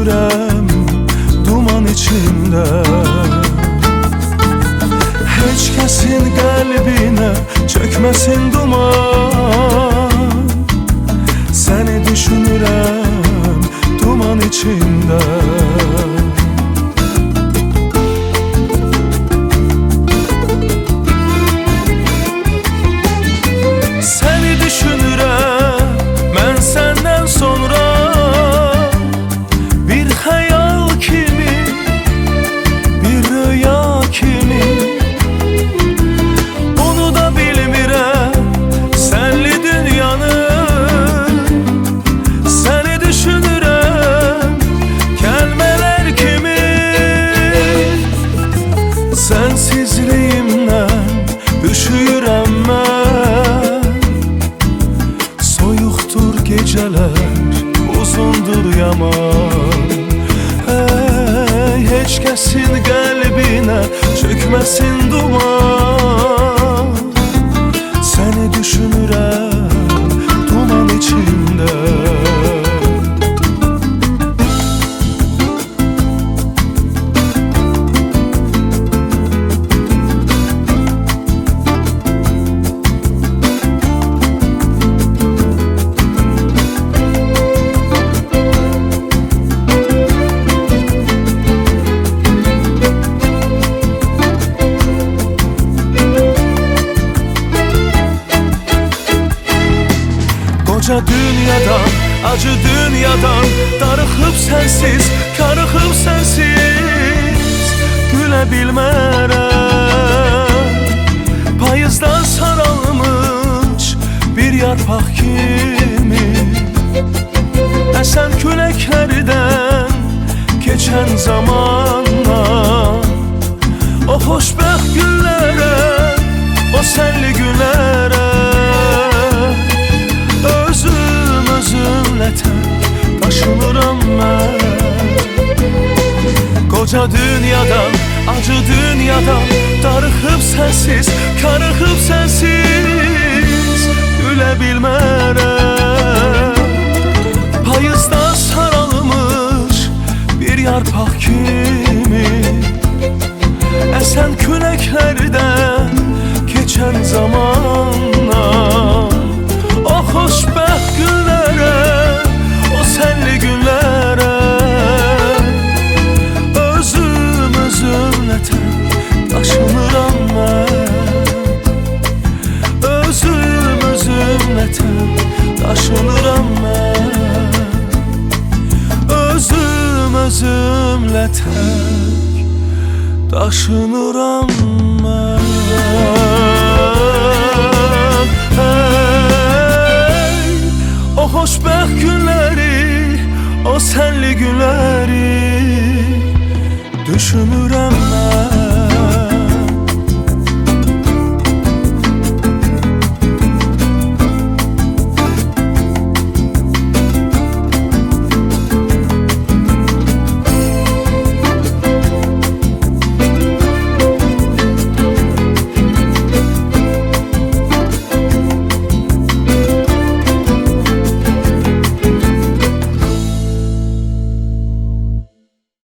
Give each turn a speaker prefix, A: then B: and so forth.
A: düşünürəm duman içində. Heç kəsin qəlbinə çökməsin duman, səni düşünürəm duman içində. Səni düşünürəm mən səndən sonra, bir xəyal kimi, bir rüya kimi. Onu da bilmirəm sənli dünyanı, səni düşünürəm kəlmələr kimi. Sənsizliyimdən üşüyürəm mən, soyuqdur gecələr, uzundur yaman. Heç kəsin qəlbinə çökməsin duman, səni düşünürəm duman içində. Koca dünyadan, acı dünyadan darıxıb sənsiz, karıxıb sənsiz gülə bilmərəm. Payızdan saralmış bir yarpaq kimi, əsən küləklərdən keçən zamanla. O xoşbəxt günlərə, o sənli günlərə özümlə tək daşınıram mən. Koca dünyadan, acı dünyadan darıxıb sənsiz, karıxıb sənsiz gülə bilmərəm. Payızda saralmış bir yarpaq kimi, əsən küləklərdən keçən zamanla. O xoşbəxt günlərə, o sənli günlərə özümlə tək daşınıram mən. Özümlə tək daşınıram mən. Özümlə tək daşınıram mən. O xoşbəxt günləri, o sənli günləri düşünürəm